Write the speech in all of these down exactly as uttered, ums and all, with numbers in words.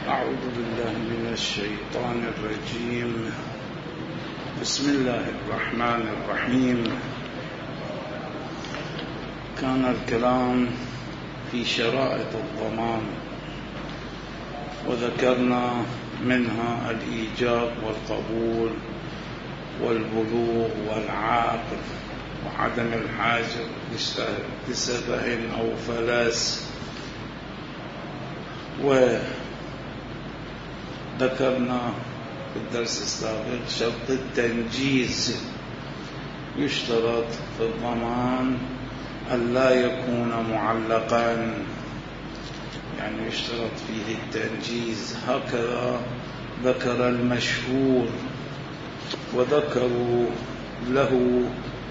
أعوذ بالله من الشيطان الرجيم. بسم الله الرحمن الرحيم. كان الكلام في شرائط الضمان، وذكرنا منها الإيجاب والقبول والبلوغ والعاقل وعدم الحاجة لسبه أو فلاس، وذكرنا في الدرس السابق شرط التنجيز. يشترط في الضمان أن لا يكون معلقا، يعني يشترط فيه التنجيز. هكذا ذكر المشهور، وذكروا له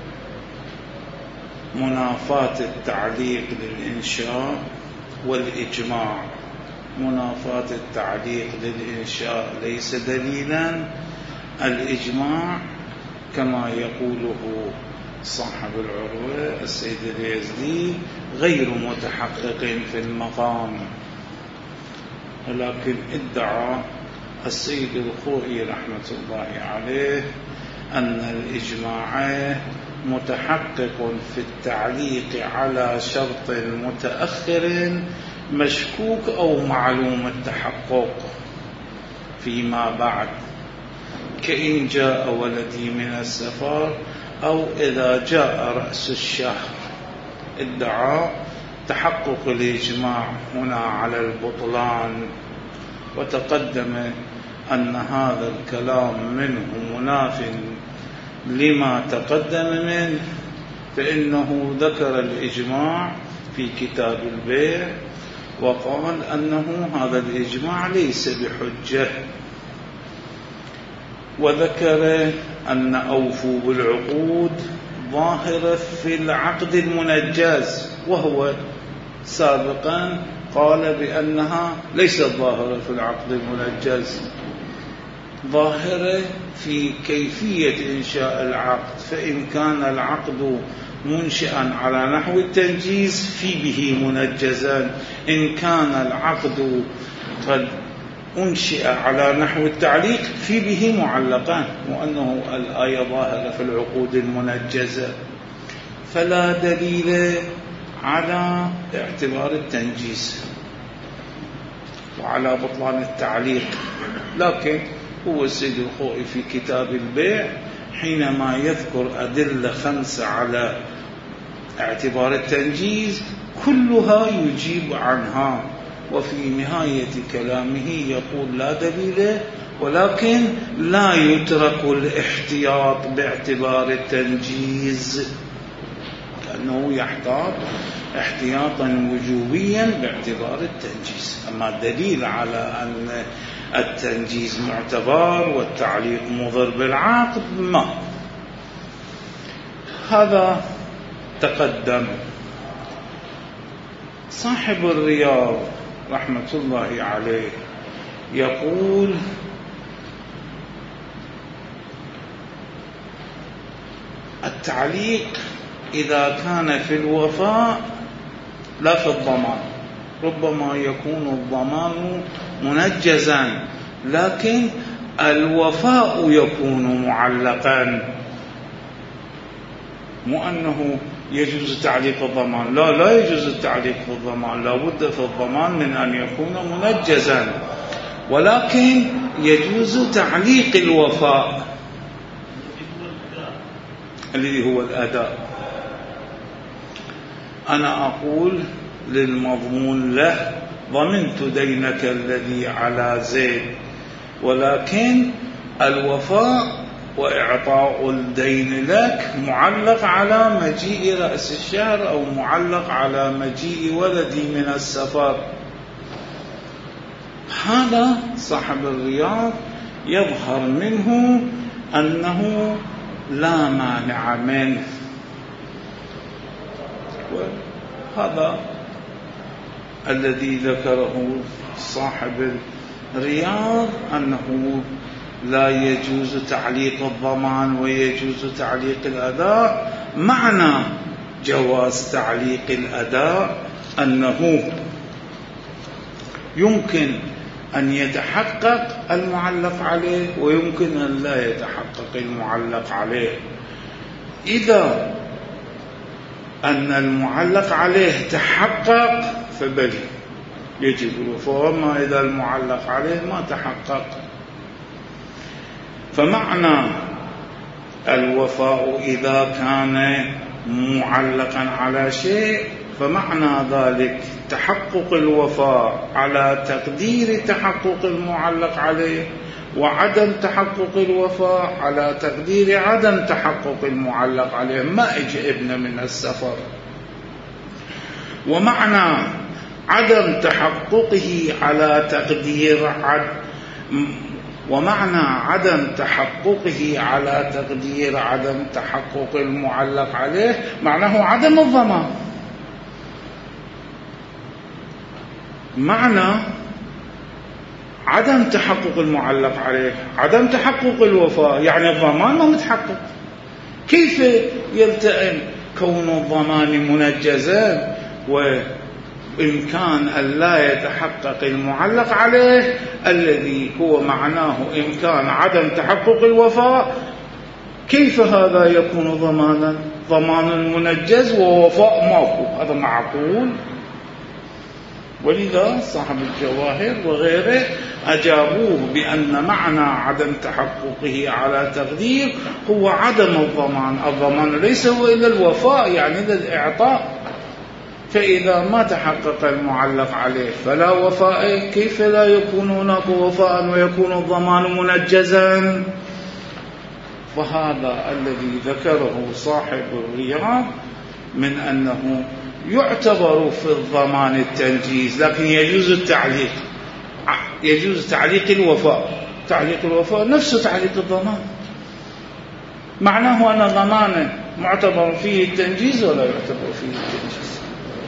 منافاة التعليق للإنشاء والإجماع. منافاة التعليق للإنشاء ليس دليلا، الإجماع كما يقوله صاحب العروة السيد اليزدي غير متحقق في المقام، ولكن ادعى السيد الخوئي رحمة الله عليه أن الإجماع متحقق في التعليق على شرط متأخر مشكوك أو معلوم التحقق فيما بعد، كإن جاء ولدي من السفر أو إذا جاء رأس الشهر. ادعى تحقق الإجماع هنا على البطلان، وتقدم أن هذا الكلام منه مناف لما تقدم منه، فإنه ذكر الإجماع في كتاب البيع وقال أنه هذا الإجماع ليس بحجة، وذكر أن أوفوا بالعقود ظاهرة في العقد المنجز، وهو سابقا قال بأنها ليست ظاهرة في العقد المنجز، ظاهرة في كيفية إنشاء العقد. فإن كان العقد منشئا على نحو التنجيز في به منجزا، إن كان العقد قد أنشئ على نحو التعليق في به معلقان، وأنه الآية ظاهرة في العقود المنجزة، فلا دليل على اعتبار التنجيز وعلى بطلان التعليق. لكن هو السيد الخوئي في كتاب البيع حينما يذكر أدلة خمسة على اعتبار التنجيز كلها يجيب عنها، وفي نهاية كلامه يقول لا دليل، ولكن لا يترك الاحتياط باعتبار التنجيز، لأنه يحتاط احتياطا وجوبيا باعتبار التنجيز. أما الدليل على أن التنجيز معتبر والتعليق مضر بالعقد ما هذا تقدم. صاحب الرياض رحمة الله عليه يقول التعليق إذا كان في الوفاء لا في الضمان، ربما يكون الضمان منجزا لكن الوفاء يكون معلقا، مو أنه يجوز تعليق الضمان، لا لا يجوز التعليق في الضمان، لا بد في الضمان من أن يكون منجزا، ولكن يجوز تعليق الوفاء الذي هو الأداء. أنا أقول للمضمون له ضمنت دينك الذي على زيد، ولكن الوفاء وإعطاء الدين لك معلق على مجيء رأس الشهر أو معلق على مجيء ولدي من السفر. هذا صاحب الرياض يظهر منه أنه لا مانع منه، وهذا الذي ذكره صاحب الرياض أنه لا يجوز تعليق الضمان ويجوز تعليق الأداء. معنى جواز تعليق الأداء أنه يمكن أن يتحقق المعلق عليه ويمكن أن لا يتحقق المعلق عليه. إذا أن المعلق عليه تحقق فبل يجب الوفاء، وما إذا المعلق عليه ما تحقق. فمعنى الوفاء إذا كان معلقا على شيء فمعنى ذلك تحقق الوفاء على تقدير تحقق المعلق عليه، وعدم تحقق الوفاء على تقدير عدم تحقق المعلق عليه. ما اجى ابن من السفر. ومعنى عدم تحققه على تقدير عد ومعنى عدم تحققه على تقدير عدم تحقق المعلق عليه معناه عدم الضمان. معنى عدم تحقق المعلق عليه عدم تحقق الوفاء، يعني الضمان ما متحقق. كيف يلتئم كون الضمان منجزا وإمكان أن لا يتحقق المعلق عليه الذي هو معناه إمكان عدم تحقق الوفاء؟ كيف هذا يكون ضمانا؟ ضمان منجز ووفاء ماكو، هذا معقول؟ ولذا صاحب الجواهر وغيره أجابوه بأن معنى عدم تحققه على تقدير هو عدم الضمان. الضمان ليس هو إلا الوفاء، يعني الإعطاء. فإذا ما تحقق المعلق عليه فلا وفاء، كيف لا يكون هناك وفاء ويكون الضمان منجزا؟ فهذا الذي ذكره صاحب الرياض من أنه يعتبر في الضمان التنجيز، لكن يجوز التعليق، يجوز تعليق الوفاء. تعليق الوفاء نفس تعليق الضمان، معناه أن ضمانه معتبر فيه التنجيز ولا يعتبر فيه التنجيز.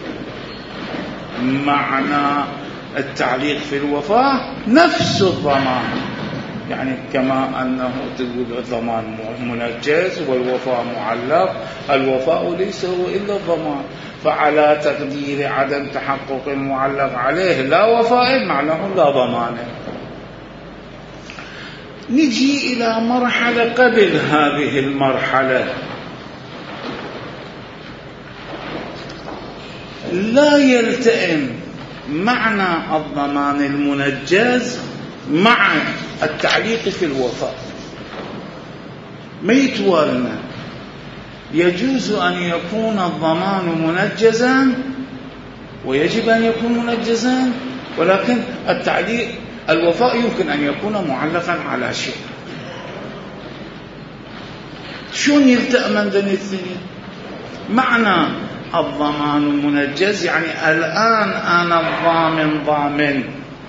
معنى التعليق في الوفاء نفس الضمان، يعني كما أنه تقول الضمان منجز والوفاء معلق، الوفاء ليس هو إلا الضمان. فعلى تقدير عدم تحقق المعلق عليه لا وفاء معناه لا ضمان. نجي إلى مرحلة قبل هذه المرحلة، لا يلتئم معنى الضمان المنجز مع التعليق في الوفاء، ما يتوالنا. يجوز أن يكون الضمان منجزا ويجب أن يكون منجزا، ولكن التعليق الوفاء يمكن أن يكون معلقا على شيء. شون يلتئم من ذني الاثنين؟ معنى الضمان منجز يعني الآن أنا الضامن ضامن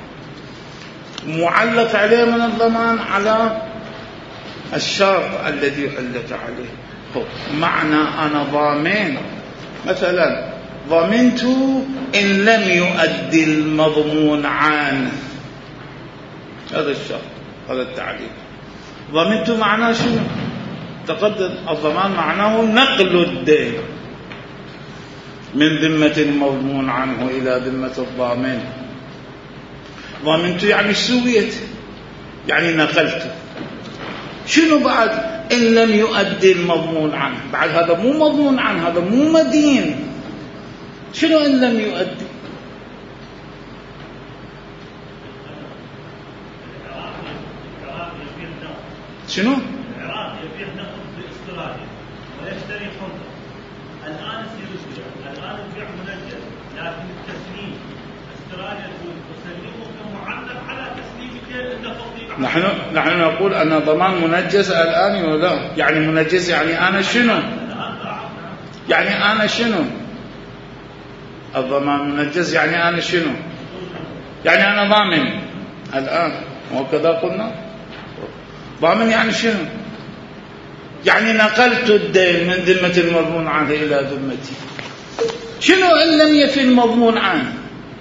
معلق عليه من الضمان على الشرط الذي علق عليه. معنى أنا ضامن، مثلا ضمنت إن لم يؤدي المضمون عنه، هذا الشرط، هذا التعليق. ضمنت معناه شنو؟ تقدم الضمان معناه نقل الدين من ذمة المضمون عنه إلى ذمة الضامن. ضمنت يعني سويت، يعني نقلت. شنو بعد إن لم يؤدي المضمون عنه؟ بعد هذا مو مضمون عنه، هذا مو مدين. شنو إن لم يؤدي؟ شنو؟ العراق يبيع نقد باستراليا ويشتري خمسة. الآن يصير البيع، الآن البيع منجز، لكن التسليم استراليا تسلمه كمعلق على تسليمك النقد. نحن نحن نقول أن ضمان منجز الآن ولا؟ يعني منجز يعني أنا شنو؟ يعني أنا شنو؟ الضمان منجز يعني أنا شنو؟ يعني أنا ضامن الآن، وكذا قلنا. ضامن يعني شنو؟ يعني نقلت الدين من ذمة المضمون عنه إلى ذمتي. شنو إن لم يفي المضمون عنه؟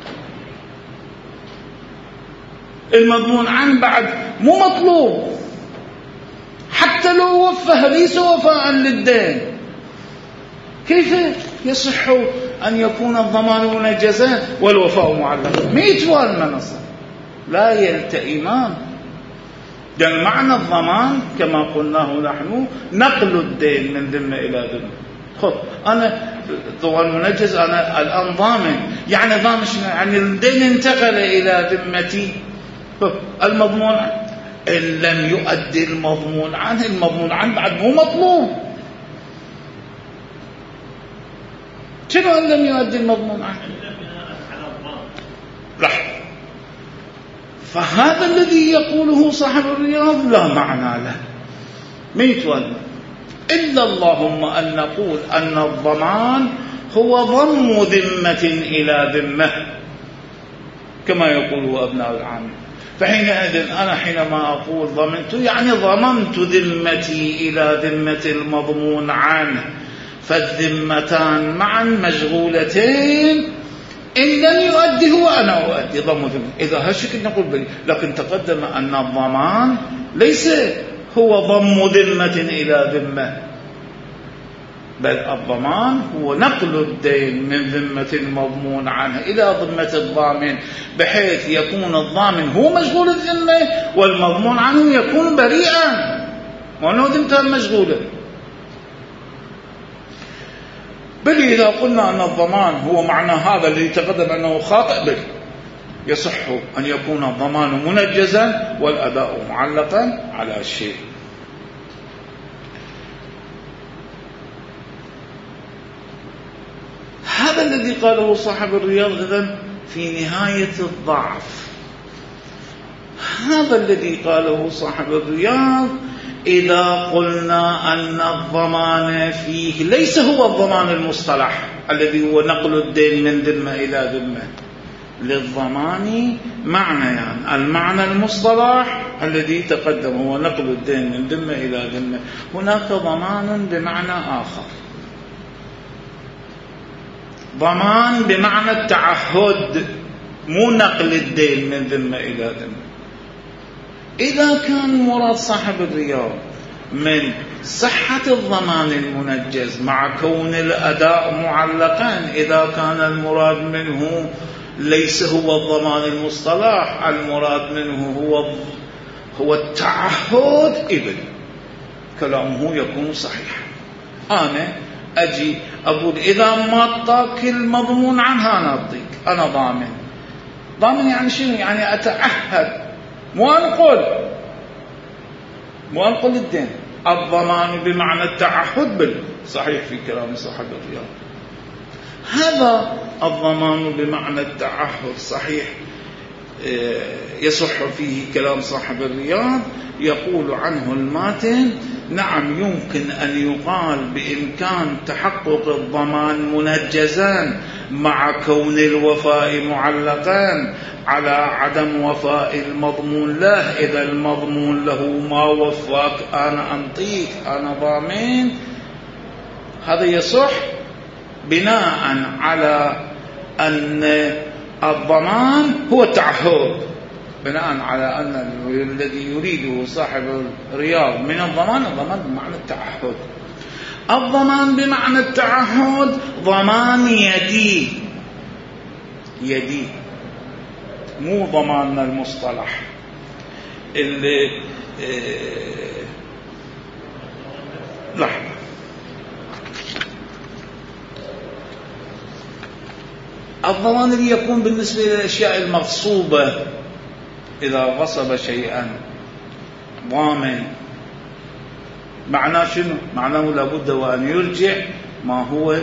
المضمون عنه بعد مو مطلوب، حتى لو وفى ليس وفاء للدين. كيف يصح أن يكون الضمان منجزا والوفاء معلقا؟ ما يتوالى المنصة، لا يلتئمان. لأن معنى الضمان كما قلناه نحن نقل الدين من ذمة إلى ذمة. خب أنا ضمان منجز، أنا الآن ضامن، يعني ضامن يعني الدين انتقل إلى ذمتي. المضمون إن لم يؤدي المضمون عنه، المضمون عنه بعد مو مطلوب. شنو إن لم يؤدي المضمون عنه؟ راح. فهذا الذي يقوله صاحب الرياض لا معنى له، ما يتولى إلا اللهم أن نقول أن الضمان هو ضم ذمة إلى ذمة كما يقوله أبناء العامة. فحينئذ أنا حينما أقول ضمنت يعني ضمنت ذمتي إلى ذمة المضمون عنه، فالذمتان معا مشغولتين، إن لم يؤدي هو أنا أؤدي ضم ذمة. إذا هالشكل نقول بلي، لكن تقدم أن الضمان ليس هو ضم ذمة إلى ذمة، بل الضمان هو نقل الدين من ذمة المضمون عنه إلى ذمة الضامن، بحيث يكون الضامن هو مشغول الذمة والمضمون عنه يكون بريئا وأنه ذمته مشغولة. بل إذا قلنا أن الضمان هو معنى هذا الذي تقدم أنه خاطئ، بل يصح أن يكون الضمان منجزا والأداء معلقا على الشيء. هذا الذي قاله صاحب الرياض إذن في نهاية الضعف. هذا الذي قاله صاحب الرياض إذا قلنا أن الضمان فيه ليس هو الضمان المصطلح الذي هو نقل الدين من ذمة إلى ذمة. للضمان معنى، يعني المعنى المصطلح الذي تقدم هو نقل الدين من ذمة إلى ذمة. هناك ضمان بمعنى آخر، ضمان بمعنى التعهد، مو نقل الدين من ذمة إلى ذمة. إذا كان مراد صاحب الرياض من صحة الضمان المنجز مع كون الأداء معلقا، إذا كان المراد منه ليس هو الضمان المصطلح، المراد منه هو هو التعهد، إذن كلامه يكون صحيح. أنا أجي أقول إذا ما أعطاك المضمون عنها أنا أعطيك، أنا ضامن. ضامن يعني شنو؟ يعني أتعهد، مو أنقل مو أنقل الدين. الضمان بمعنى التعهد، بل صحيح في كلام صاحب الرياض. هذا الضمان بمعنى التعهد صحيح يصح فيه كلام صاحب الرياض. يقول عنه الماتن: نعم يمكن أن يقال بإمكان تحقق الضمان منجزان مع كون الوفاء معلقان على عدم وفاء المضمون له. إذا المضمون له ما وفاك أنا أنطيك، أنا ضامن. هذا يصح بناء على أن الضمان هو التعهد، بناء على أن الذي يريده صاحب الرياض من الضمان الضمان بمعنى التعهد. الضمان بمعنى التعهد ضمان يدي يدي مو ضمان المصطلح اللي اه لحظة الضمان اللي يكون بالنسبة للأشياء المغصوبة. إذا غصب شيئا ضامن، معناه شنو؟ معناه لابد وأن يرجع ما هو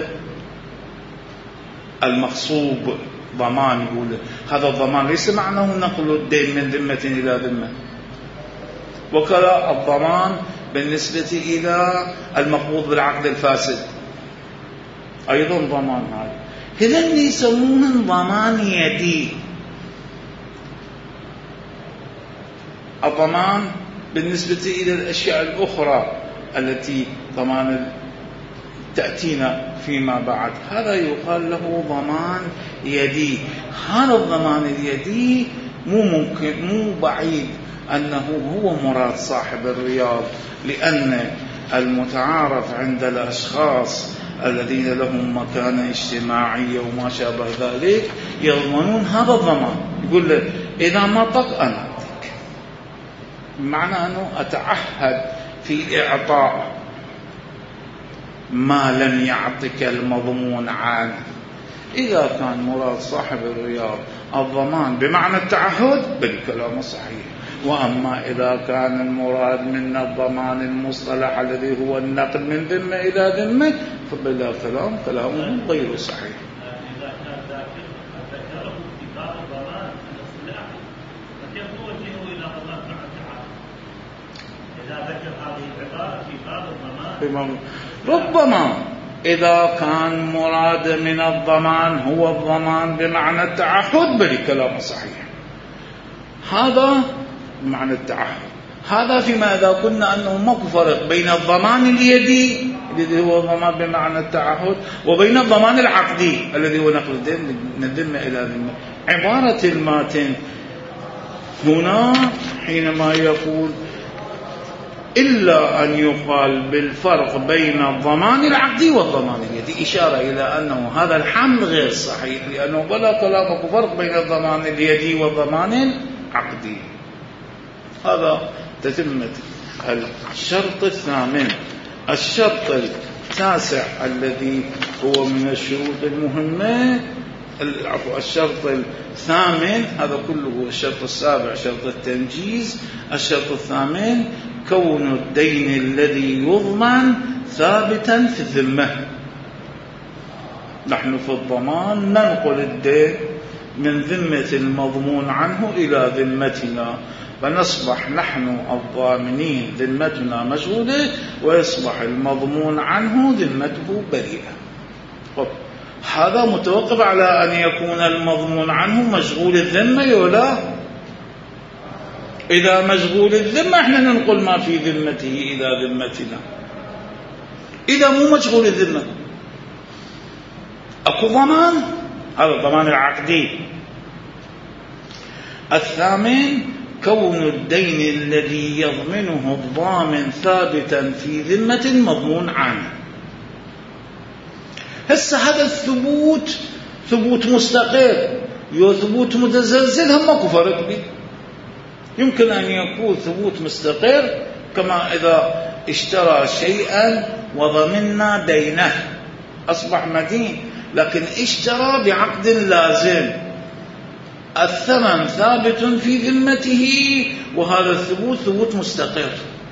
المغصوب. ضمان يقول هذا الضمان ليس معناه نقل الدين من ذمة إلى ذمة. وكذا الضمان بالنسبة إلى المقبوض بالعقد الفاسد أيضا ضمان. هذا هذا يسمونه ضمان يدي. الضمان بالنسبة إلى الأشياء الأخرى التي ضمان تأتينا فيما بعد، هذا يقال له ضمان يدي. هذا الضمان اليدي مو ممكن مو بعيد أنه هو مراد صاحب الرياض، لأن المتعارف عند الأشخاص الذين لهم مكانة اجتماعية وما شابه ذلك يضمنون هذا الضمان. يقول له إذا ما طق أنا أعطيك، بمعنى أنه أتعهد في إعطاء ما لم يعطك المضمون عنه. إذا كان مراد صاحب الرياض الضمان بمعنى التعهد بالكلام صحيح، وأما إذا كان المراد من الضمان المصطلح الذي هو النقل من ذمة إلى ذمة فبلا كلام كلامه غير صحيح. إذا كان ذكره في باب الضمان الاصطلاحي فكيف توجهه إلى ضمان مع التعهد؟ إذا ذكر هذه العبارة في باب الضمان ربما إذا كان مراد من الضمان هو الضمان بمعنى التعهد بل كلام صحيح، هذا بمعنى التعهد. هذا فيما إذا قلنا أنه ماكو فرق بين الضمان اليدي الذي هو الضمان بمعنى التعهد وبين الضمان العقدي الذي هو نقل الدين من الذمة إلى ذمة. عبارة الماتن هنا حينما يقول إلا أن يقال بالفرق بين الضمان العقدي والضمان اليدي، إشارة إلى أنه هذا الحمل غير صحيح، لأنه بلا كلامك فرق بين الضمان اليدي والضمان العقدي. هذا تتمة الشرط الثامن. الشرط التاسع الذي هو من الشروط المهمة، العفو الشرط الثامن، هذا كله الشرط السابع شرط التنجيز. الشرط الثامن كون الدين الذي يضمن ثابتا في الذمة. نحن في الضمان ننقل الدين من ذمة المضمون عنه إلى ذمتنا، فنصبح نحن الضامنين ذمتنا مشغولة ويصبح المضمون عنه ذمته بريئة. طب هذا متوقف على أن يكون المضمون عنه مشغول الذمة ولا؟ إذا مشغول الذمة احنا ننقل ما في ذمته إلى ذمتنا. إذا مو مشغول الذمة أكو ضمان، هذا الضمان العقدي. الثامن كون الدين الذي يضمنه الضامن ثابتا في ذمة المضمون عنه. هسه هذا الثبوت ثبوت مستقر يو ثبوت متزلزل هم ماكو فرق بيه. يمكن أن يكون ثبوت مستقر كما إذا اشترى شيئا وضمننا دينه أصبح مدين، لكن اشترى بعقد لازم الثمن ثابت في ذمته وهذا الثبوت ثبوت مستقر.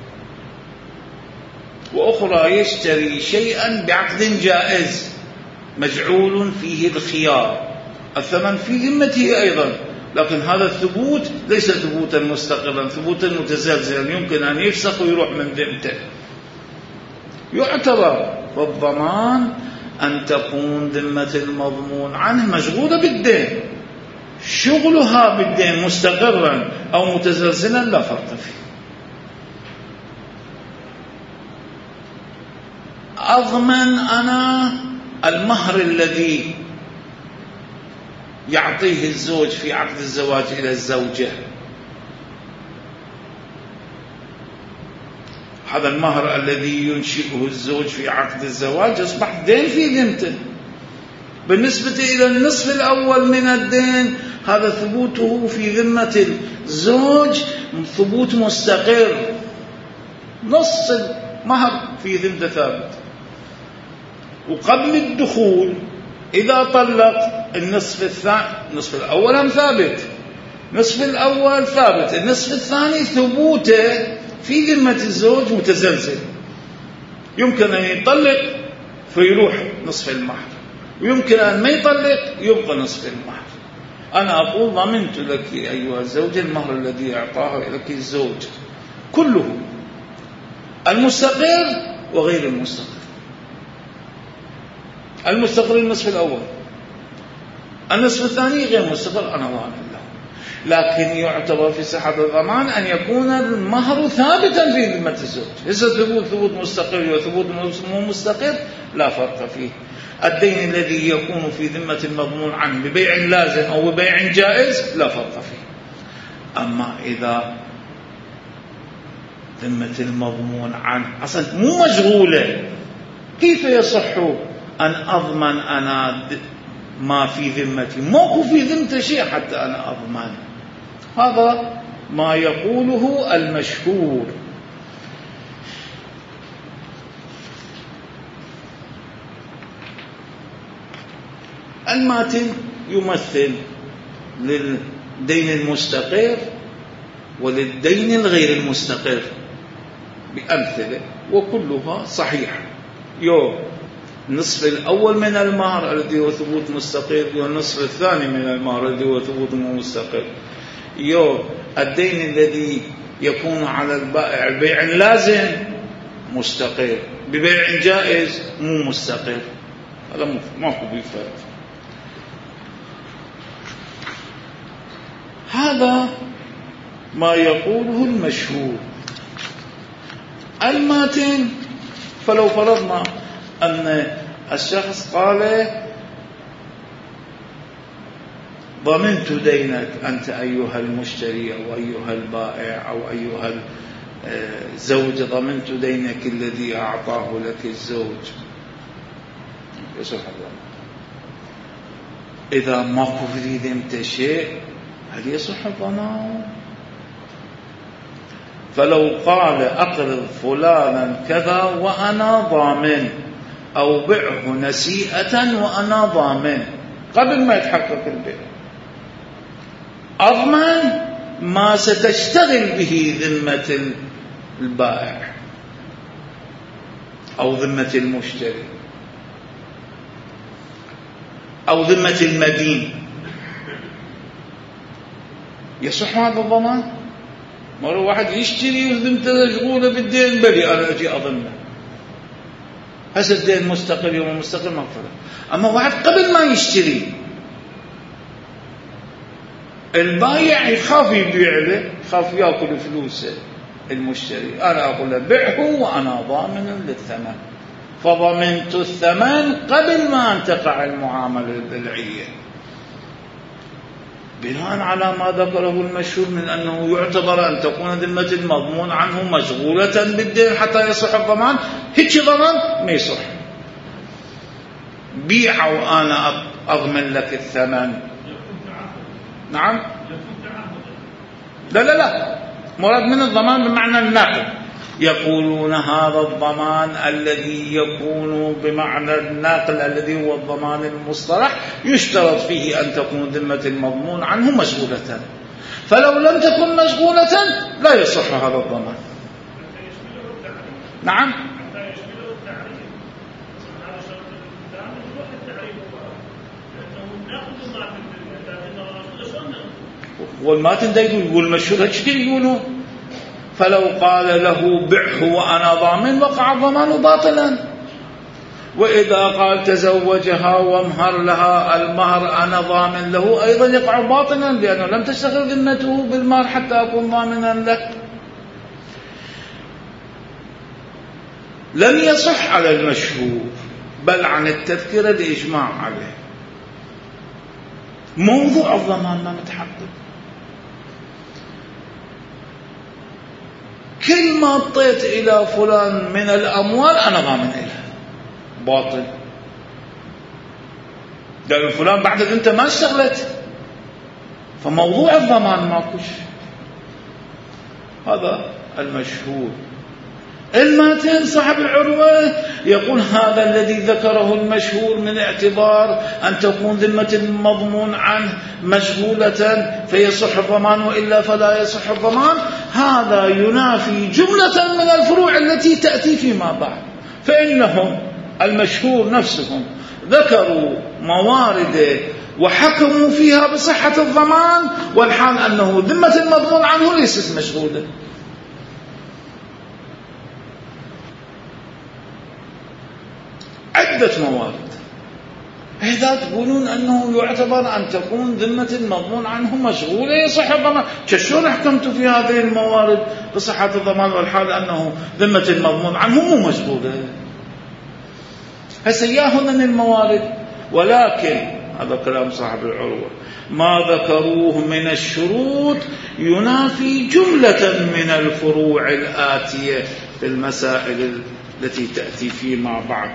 وأخرى يشتري شيئا بعقد جائز مجعول فيه الخيار الثمن في ذمته أيضا، لكن هذا الثبوت ليس ثبوتا مستقرا، ثبوتا متزلزلا يمكن أن يفسخ ويروح من ذمته. يعتبر بالضمان أن تكون ذمة المضمون عنه مشغولة بالدين، شغلها بالدين مستقرا أو متزلزلا لا فرق فيه. أضمن أنا المهر الذي يعطيه الزوج في عقد الزواج إلى الزوجة، هذا المهر الذي ينشئه الزوج في عقد الزواج أصبح دين في ذمته. بالنسبة إلى النصف الأول من الدين هذا ثبوته في ذمة الزوج ثبوت مستقر، نص المهر في ذمة ثابت. وقبل الدخول إذا طلق النصف الثاني، النصف الأول هم ثابت، النصف الأول ثابت، النصف الثاني ثبوته في ذمة الزوج متزلزل، يمكن أن يطلق فيروح نصف المهر، ويمكن أن ما يطلق يبقى نصف المهر. أنا أقول ضمنت لك أيها الزوج المهر الذي أعطاه لك الزوج كله، المستقر وغير المستقر. المستقر النصف الأول، النصف الثاني غير مستقر أنا ضامن له، لكن يعتبر في صحة الضمان أن يكون المهر ثابتا في ذمة الزوج. إذا ثبوت ثبوت مستقر وثبوت مو مستقر لا فرق فيه. الدين الذي يكون في ذمة المضمون عنه ببيع لازم أو ببيع جائز لا فرق فيه. أما إذا ذمة المضمون عنه أصلا مو مشغولة، كيف يصح أن أضمن أنا ما في ذمتي؟ موقف في ذمته شيء حتى أنا أضمن. هذا ما يقوله المشهور. الماتن يمثل للدين المستقر وللدين الغير المستقر بأمثلة وكلها صحيحة. يو النصف الأول من المهر الذي هو ثبوت مستقر، والنصف الثاني من المهر الذي هو ثبوت مستقر. يو الدين الذي يكون على البائع بيع لازم مستقر، ببيع جائز مو مستقر، هذا ماكو بفرق. هذا ما يقوله المشهور. الماتن، فلو فرضنا أن الشخص قال ضمنت دينك أنت أيها المشتري أو أيها البائع أو أيها الزوج، ضمنت دينك الذي أعطاه لك الزوج، يصح الله. إذا ماكو في ذمته شيء هل يصح الضمان؟ فلو قال أقرض فلانا كذا وأنا ضامن، أو بعه نسيئة وأنا ضامن، قبل ما يتحقق البيع أضمن ما ستشتغل به ذمة البائع أو ذمة المشتري أو ذمة المدين. يصح هذا الضمان؟ مرة واحد يشتري وذمته مشغولة بالدين، بلي أنا أجي أضمنه، هسه الدين مستقل يوم مستقل ما فرق. أما واحد قبل ما يشتري البايع يخاف يبيع له، يخاف يأكل فلوسه المشتري، أنا أقول له بعه وأنا ضامن للثمن، فضمنت الثمن قبل ما أن تقع المعاملة البيعية، بناء على ما ذكره المشهور من أنه يعتبر أن تكون ذمة المضمون عنه مشغولة بالدين حتى يصح الضمان. هيك ضمان ما يصح. بيع وأنا أضمن لك الثمن. نعم، لا لا لا، مراد من الضمان بمعنى النقل. يقولون هذا الضمان الذي يكون بمعنى الناقل الذي هو الضمان المصطلح يشترط فيه أن تكون ذمة المضمون عنه مشغولة، فلو لم تكن مشغولة لا يصح هذا الضمان. نعم، والماتن دا يقول المشهور هيك يقولون. فلو قال له بعه وأنا ضامن وقع الضمان باطلا. وإذا قال تزوجها وامهر لها المهر أنا ضامن له أيضا يقع باطلا، لأنه لم تشتغل ذمته بالمهر حتى أكون ضامنا له. لم يصح على المشهور، بل عن التذكرة الإجماع عليه. موضوع الضمان ما متحقق. كل ما اعطيت إلى فلان من الأموال أنا ضامن إلها، باطل، لأن فلان بعد أنت ما اشتغلت، فموضوع الضمان ماكوش. هذا المشهور. الماتن صاحب العروة يقول هذا الذي ذكره المشهور من اعتبار أن تكون ذمة المضمون عنه مشغولة فيصح الضمان، وإلا فلا يصح الضمان. هذا ينافي جملة من الفروع التي تأتي فيما بعد. فإنهم المشهور نفسهم ذكروا موارد وحكموا فيها بصحة الضمان، والحال أنه ذمة المضمون عنه ليست مشغولة. عدة موارد. إذا تقولون أنه يعتبر أن تكون ذمة المضمون عنه مشغولة يصح الضمان، شلون حكمتوا في هذه الموارد بصحة الضمان والحال أنه ذمة المضمون عنه مو مشغولة؟ هسه ياهن من الموارد، ولكن هذا كلام صاحب العروة ما ذكروه من الشروط ينافي جملة من الفروع الآتية في المسائل التي تأتي فيما بعد.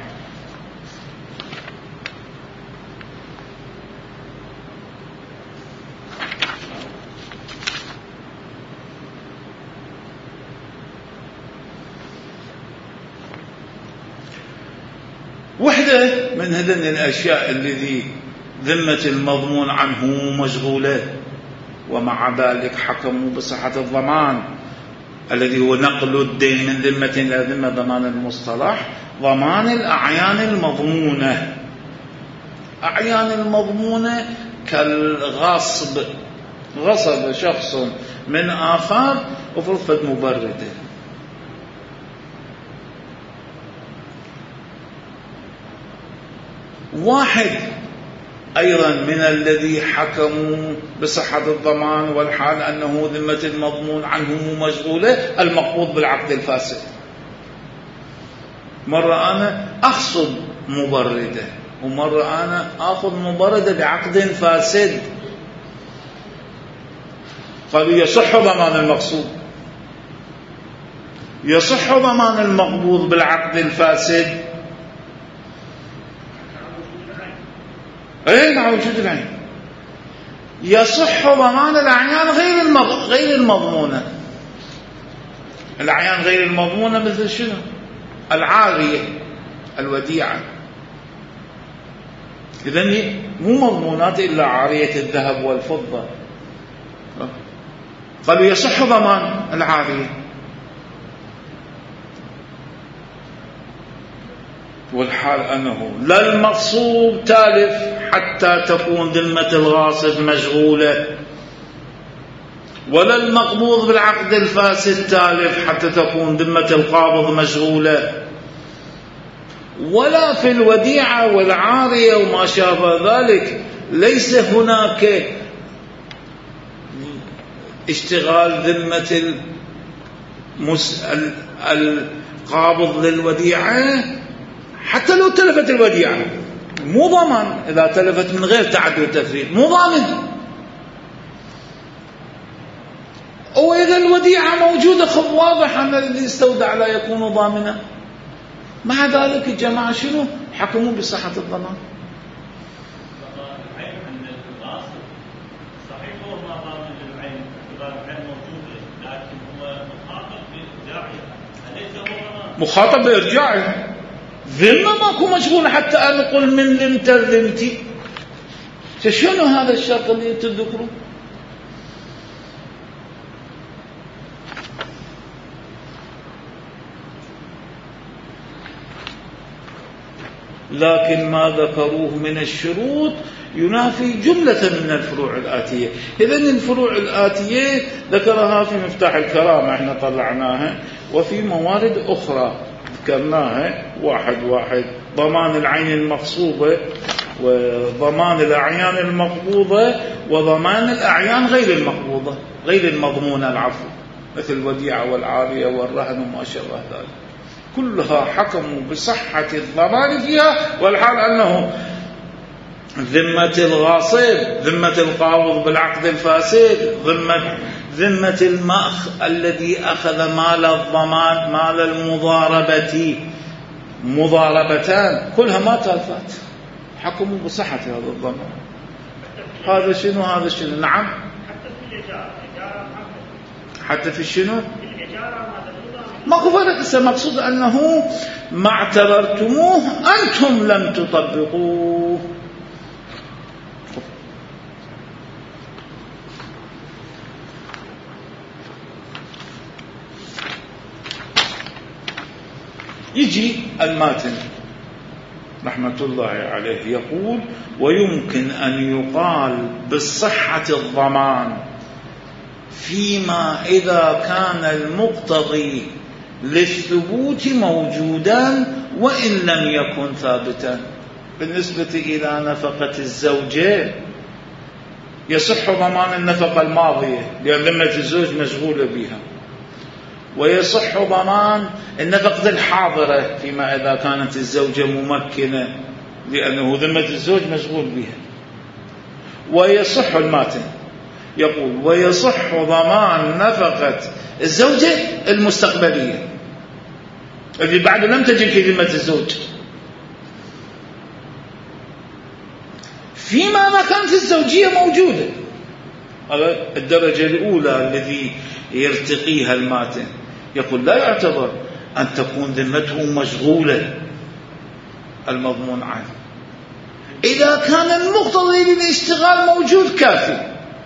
واحدة من هذين الأشياء الذي ذمة المضمون عنه مشغولة، ومع ذلك حكموا بصحة الضمان الذي هو نقل الدين من ذمة إلى ذمة، ضمان المصطلح ضمان الأعيان المضمونة. أعيان المضمونة كالغصب، غصب شخص من آخر وفرفد مبرده، واحد أيضا من الذي حكموا بصحة الضمان والحال أنه ذمة المضمون عنه مشغولة المقبوض بالعقد الفاسد. مرة أنا أخصب مبردة ومرة أنا أخذ مبردة بعقد فاسد، قالوا يصح ضمان المقصود، يصح ضمان المقبوض بالعقد الفاسد. اي مع وجود العين. يصح ضمان الاعيان غير غير المضمونه. الاعيان غير المضمونه مثل شنو؟ العاريه، الوديعه. اذن مو مضمونات الا عاريه الذهب والفضه. قالوا يصح ضمان العاريه، والحال أنه لا المغصوب تالف حتى تكون ذمة الغاصب مشغولة، ولا المقبوض بالعقد الفاسد تالف حتى تكون ذمة القابض مشغولة، ولا في الوديعة والعارية وما شابه ذلك ليس هناك اشتغال ذمة القابض للوديعة حتى لو تلفت الوديعة، مو ضمان إذا تلفت من غير تعدد وتفريط، مو ضامن. وإذا الوديعة موجودة خب واضح أن الذي استودع لا يكون ضامنا. مع ذلك الجماعة شنو حكموا بصحة الضمان. صحيح هو ما ضامن للعين، العين موجودة، لكن هو مخاطب بإرجاعها، أليس هو ضمان؟ مخاطب بإرجاعها، ذمة ماكو مشغول حتى أنا أقول من ذمت ذمتي. شنو هذا الشرط اللي تذكره؟ لكن ما ذكروه من الشروط ينافي جملة من الفروع الآتية. إذن الفروع الآتية ذكرها في مفتاح الكرامة، احنا طلعناها، وفي موارد أخرى ذكرناها واحد واحد: ضمان العين المغصوبة، وضمان الأعيان المقبوضة، وضمان الأعيان غير المقبوضة غير المضمونة، العفو، مثل الوديعة والعارية والرهن وما شابه ذلك، كلها حكموا بصحة الضمان فيها، والحال أنه ذمة الغاصب، ذمة القابض بالعقد الفاسد، ذمة ذمة المأخ الذي أخذ مال الضمان، مال المضاربة، مضاربتان كلها ما تلفت، حكموا بصحة هذا الضمان. هذا شنو هذا شنو؟ نعم، حتى في الإجارة، حتى في شنو؟ في الإجارة ماكو فرق. المقصود أنه ما اعتبرتموه أنتم لم تطبقوه. يجي الماتن رحمة الله عليه يقول: ويمكن أن يقال بالصحة الضمان فيما إذا كان المقتضي للثبوت موجودا وإن لم يكن ثابتا. بالنسبة إلى نفقة الزوجة يصح ضمان النفقة الماضية لأن ذمة الزوج مشغولة بها، ويصح ضمان النفقة الحاضرة فيما إذا كانت الزوجة ممكنة لأنه ذمة الزوج مشغول بها. ويصح الماتن يقول: ويصح ضمان نفقة الزوجة المستقبلية اللي بعد لم تجد في ذمة الزوج فيما ما كانت الزوجية موجودة. هذا الدرجة الأولى الذي يرتقيها الماتن، يقول لا يعتبر أن تكون ذمته مشغولة المضمون عنه. إذا كان المقتضي للاشتغال موجود كافي.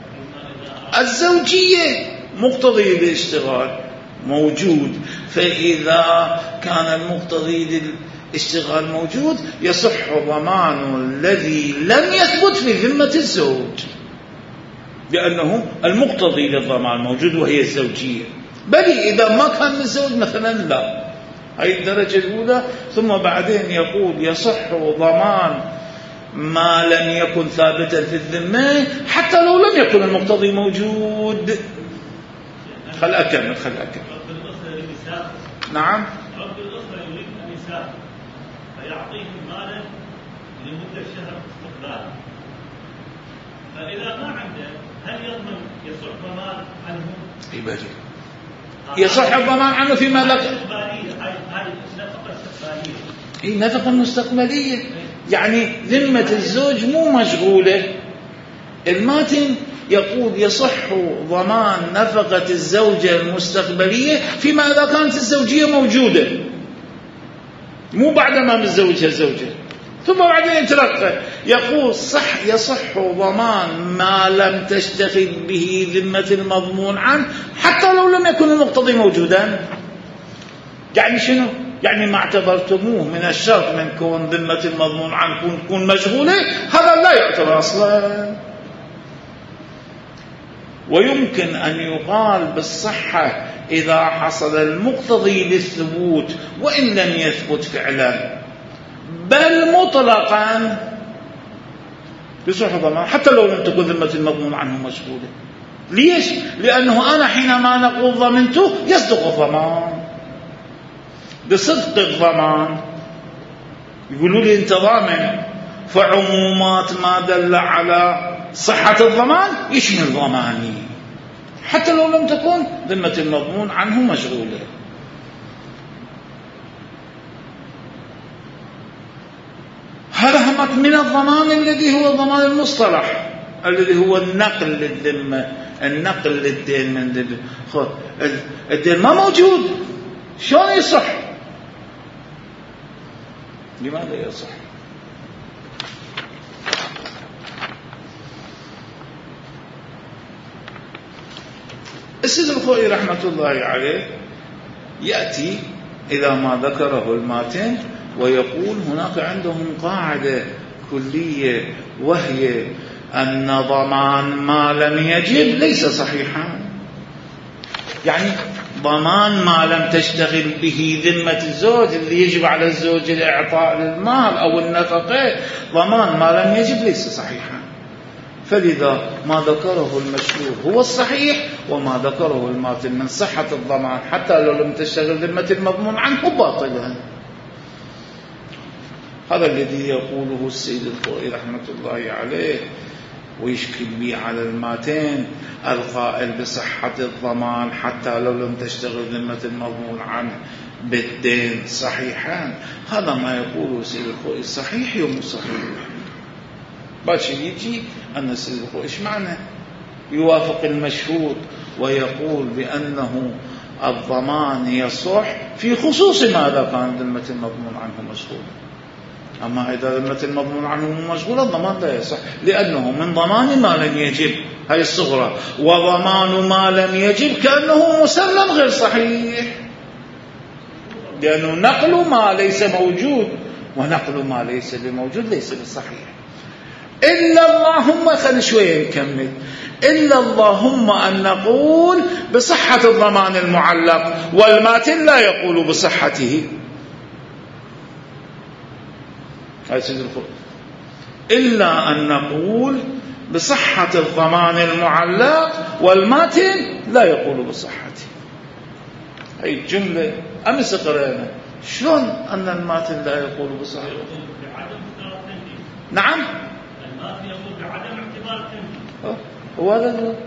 الزوجية مقتضي للاشتغال موجود، فإذا كان المقتضي للاشتغال موجود يصح ضمان الذي لم يثبت في ذمة الزوج، لأنه المقتضي للضمان موجود وهي الزوجية. بل إذا ما كان الزوج مثلا لا، هذه الدرجة الأولى. ثم بعدين يقول يصح ضمان ما لم يكن ثابتا في الذمة حتى لو لم يكن المقتضي موجود. خل أكمل خل أكمل. نعم. رب الأسرة يريد أن يسافر فيعطيهم مالا لمدة شهر استقبال، فإذا ما عنده هل يضمن يصح ضمان عنه؟ إيه يصح الضمان عنه فيما لا هاي نفقة استقبالية. إيه نفقة مستقبلية، يعني ذمة الزوج مو مشغولة. الماتن يقول يصح ضمان نفقة الزوجة المستقبلية فيما إذا كانت الزوجية موجودة، مو بعدما متزوجها الزوجة. ثم بعدين يترقى يقول صح يصح ضمان ما لم تشتغل به ذمة المضمون عنه حتى لو لم يكن المقتضي موجودا. يعني شنو؟ يعني ما اعتبرتموه من الشرط من كون ذمة المضمون عنه تكون مشغولة، هذا لا يعتبر أصلا. ويمكن أن يقال بالصحة إذا حصل المقتضي للثبوت وإن لم يثبت فعلا، بل مطلقا يصح ضمان حتى لو لم تكن ذمة المضمون عنه مشغولة. ليش؟ لأنه أنا حينما نقول ضمنته يصدق الضمان بصدق الضمان. يقولوا لي أنت ضامن، فعمومات ما دل على صحة الضمان يشمل ضماني حتى لو لم تكن ذمة المضمون عنه مشغولة. هذا من الضمان الذي هو ضمان المصطلح، الذي هو النقل للذمة، النقل للدين من الدين. الدين ما موجود، شلون يصح؟ لماذا يصح؟ السيد الخوئي رحمة الله عليه يأتي إلى ما ذكره الماتن ويقول هناك عندهم قاعدة كلية، وهي أن ضمان ما لم يجب ليس صحيحا. يعني ضمان ما لم تشتغل به ذمة الزوج اللي يجب على الزوج الإعطاء للمال أو النفقة، ضمان ما لم يجب ليس صحيحا. فلذا ما ذكره المشهور هو الصحيح، وما ذكره الماتن من صحة الضمان حتى لو لم تشتغل ذمة المضمون عنه باطلا. هذا الذي يقوله السيد الخوئي رحمة الله عليه، ويشكل به على الماتن القائل بصحة الضمان حتى لو لم تشتغل ذمة المضمون عنه بالدين صحيحان. هذا ما يقوله السيد الخوئي صحيح ومو صحيح. باش يجي أن السيد الخوئي إيش معنى يوافق المشهور ويقول بأنه الضمان يصح في خصوص ما إذا كان ذمة المضمون عنه مشغولة. أما إذا ذمة المضمون عنه مشغولة الضمان لا يصح، لأنه من ضمان ما لم يجب، هاي الصغرى. وضمان ما لم يجب كأنه مسلم غير صحيح، لأنه نقل ما ليس موجود، ونقل ما ليس بموجود ليس بصحيح. إلا اللهم، خلي شوية نكمل، إلا اللهم أن نقول بصحة الضمان المعلق، والماتن لا يقول بصحته. هاي سيد الخوئي. إلا أن نقول بصحة الضمان المعلق، والماتن لا يقول بصحته. هاي الجملة أمس قرأنا. شلون أن الماتن لا يقول بصحته؟ نعم، الماتن يقول بعدم اعتبار التنفيذ. هو هذا هو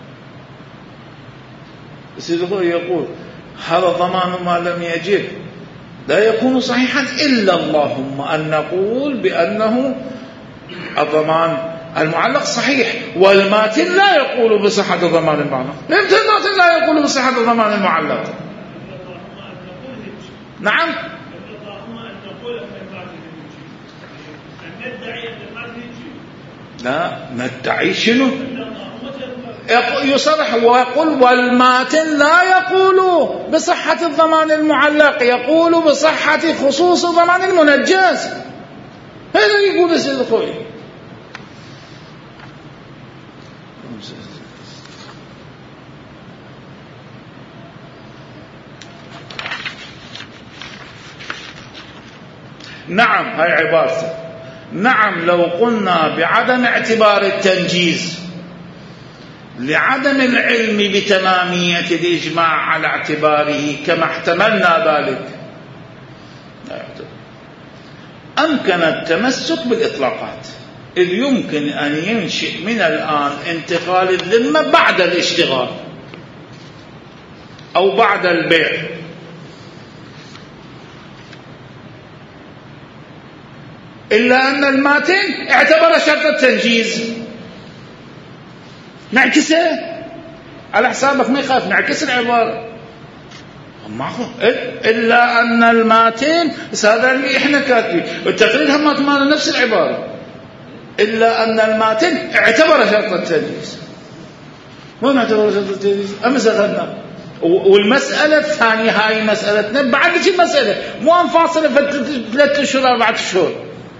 السيد الخوئي يقول هذا ضمان ما لم يجب لا يكون صحيحا إلا اللهم أن نقول بأنه الضمان المعلق صحيح، والماتن لا يقول بصحة الضمان المعلق. لمتى الماتن لا يقول بصحة الضمان المعلق؟ نعم، ندعي أن الماتن يجي. لا ندعي شنو؟ يصرح ويقول والماتن لا يقول بصحة الضمان المعلق، يقول بصحة خصوص ضمان المنجز. هذا يقول السيد الخوئي. نعم هاي عبارته. نعم لو قلنا بعدم اعتبار التنجيز لعدم العلم بتمامية الإجماع على اعتباره كما احتملنا ذلك أمكن التمسك بالإطلاقات، إذ يمكن أن ينشئ من الآن انتقال الذمة بعد الاشتغال أو بعد البيع، إلا أن الماتن اعتبر شرط التنجيز. نعكسه على حسابك، ما يخاف نعكس العبارة معه. إلا أن الماتن هذا اللي إحنا كاتبين التقرير هم ماتن نفس العبارة، إلا أن الماتن اعتبر شرط التنجيز. وين اعتبر شرط التنجيز؟ أمس أخذنا. والمسألة الثانية هاي مسألتنا بعد شي مسألة مو انفاصلة في ثلاثة أشهر أربعة أشهر.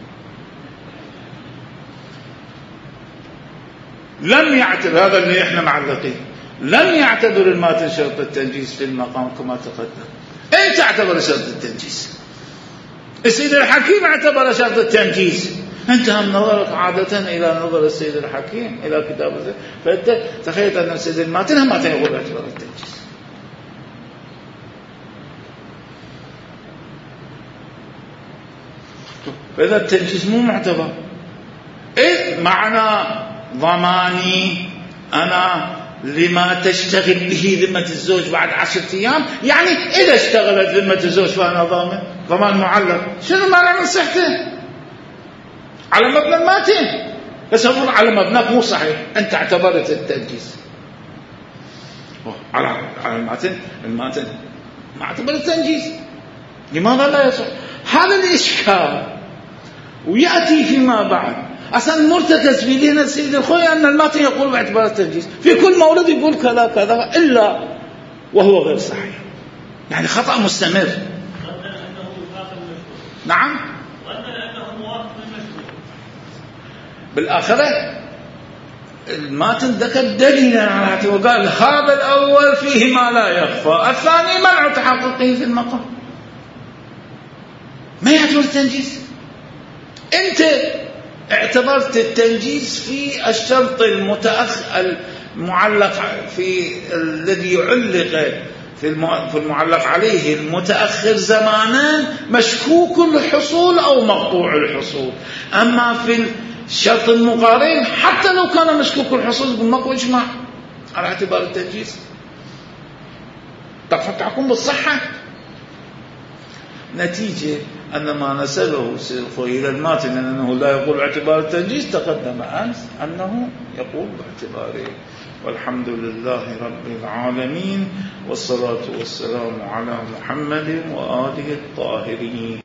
لم يعتبر هذا اللي احنا معلقين، لم يعتبر الماتن شرط التنجيز في المقام كما تقدم. انت اعتبر شرط التنجيز، السيد الحكيم اعتبر شرط التنجيز، انتهى من نظرك عادة الى نظر السيد الحكيم الى كتابه، فانت تخيل ان السيد الماتن هم ماتن يقول اعتبار التنجيز. فاذا التنجيز مو معتبر، اذ معنى ضماني أنا لما تشتغل به ذمة الزوج بعد عشرة أيام، يعني إذا اشتغلت ذمة الزوج فأنا ضامن ضمان معلق. شنو معنى من صحته؟ على مبنى الماتن، بس أقول على مبناك مو صحيح، أنت اعتبرت التنجيز على على الماتن. الماتن ما اعتبر التنجيز، لماذا لا يصح؟ هذا الإشكال. ويأتي فيما بعد أصلا مرتكز في دين السيد الخوئي أن الماتن يقول باعتبار التنجيز في كل مولد يقول كذا كذا إلا وهو غير صحيح، يعني خطأ مستمر. نعم بالآخرة الماتن ذكر دليلا على وقال هذا الأول فيه ما لا يخفى، الثاني منع تحققه في المقام، ما يعتبر التنجيز. أنت اعتبرت التنجيز في الشرط المتأخر المعلق في الذي يعلق في المعلق عليه المتأخر زمانا مشكوك الحصول أو مقطوع الحصول. أما في الشرط المقارن حتى لو كان مشكوك الحصول بالمقطوع إجماع على اعتبار التنجيز. تحكم بالصحة نتيجة أن ما نسبه السيد الخوئي إلى الماتن أنه لا يقول باعتبار التنجيز تقدم أمس أنه يقول باعتباره. والحمد لله رب العالمين، والصلاة والسلام على محمد وآله الطاهرين.